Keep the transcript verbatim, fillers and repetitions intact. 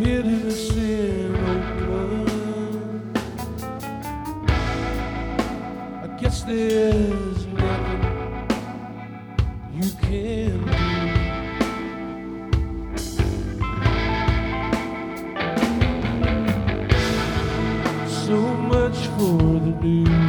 hidden us in old blood. I guess there's nothing you can do. So much for the news.